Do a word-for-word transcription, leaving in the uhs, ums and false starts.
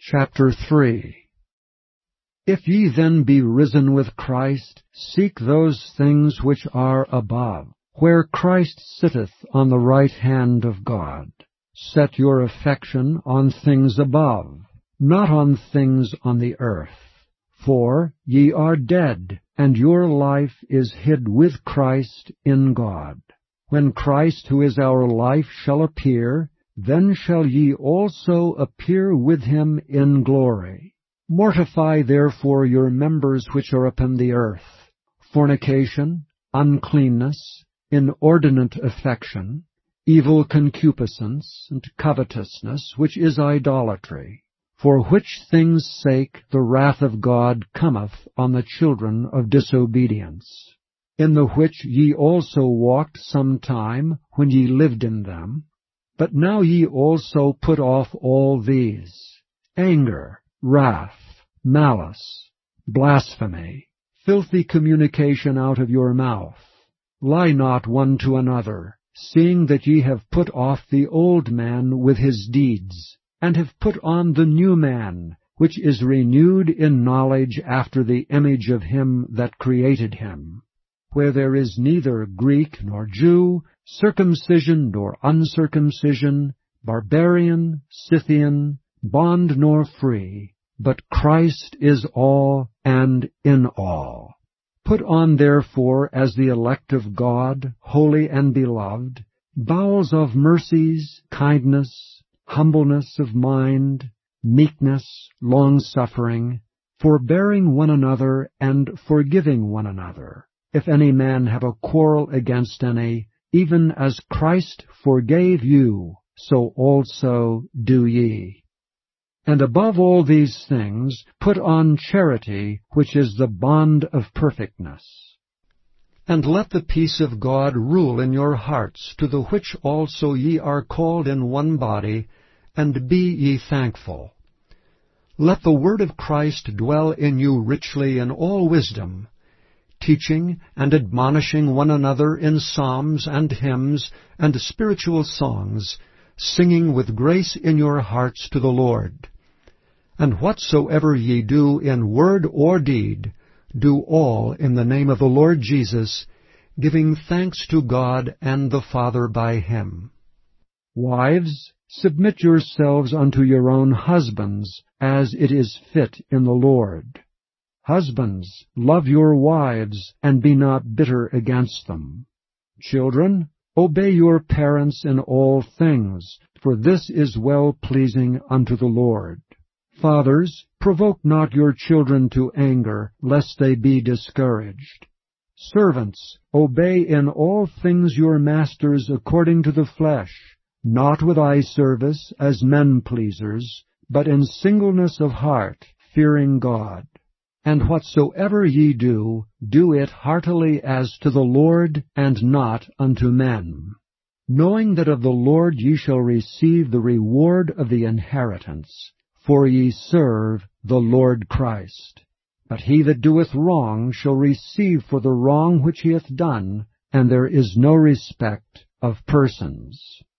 Chapter three. If ye then be risen with Christ, seek those things which are above, where Christ sitteth on the right hand of God. Set your affection on things above, not on things on the earth. For ye are dead, and your life is hid with Christ in God. When Christ, who is our life, shall appear, then shall ye also appear with him in glory. Mortify therefore your members which are upon the earth, fornication, uncleanness, inordinate affection, evil concupiscence, and covetousness, which is idolatry. For which things' sake the wrath of God cometh on the children of disobedience, in the which ye also walked some time when ye lived in them. But now ye also put off all these: anger, wrath, malice, blasphemy, filthy communication out of your mouth. Lie not one to another, seeing that ye have put off the old man with his deeds, and have put on the new man, which is renewed in knowledge after the image of him that created him. Where there is neither Greek nor Jew, circumcision nor uncircumcision, barbarian, Scythian, bond nor free, but Christ is all and in all. Put on therefore, as the elect of God, holy and beloved, bowels of mercies, kindness, humbleness of mind, meekness, long-suffering, forbearing one another, and forgiving one another. If any man have a quarrel against any, even as Christ forgave you, so also do ye. And above all these things put on charity, which is the bond of perfectness. And let the peace of God rule in your hearts, to the which also ye are called in one body, and be ye thankful. Let the word of Christ dwell in you richly in all wisdom, teaching and admonishing one another in psalms and hymns and spiritual songs, singing with grace in your hearts to the Lord. And whatsoever ye do in word or deed, do all in the name of the Lord Jesus, giving thanks to God and the Father by him. Wives, submit yourselves unto your own husbands, as it is fit in the Lord. Husbands, love your wives, and be not bitter against them. Children, obey your parents in all things, for this is well-pleasing unto the Lord. Fathers, provoke not your children to anger, lest they be discouraged. Servants, obey in all things your masters according to the flesh, not with eye service as men-pleasers, but in singleness of heart, fearing God. And whatsoever ye do, do it heartily as to the Lord, and not unto men, knowing that of the Lord ye shall receive the reward of the inheritance, for ye serve the Lord Christ. But he that doeth wrong shall receive for the wrong which he hath done, and there is no respect of persons.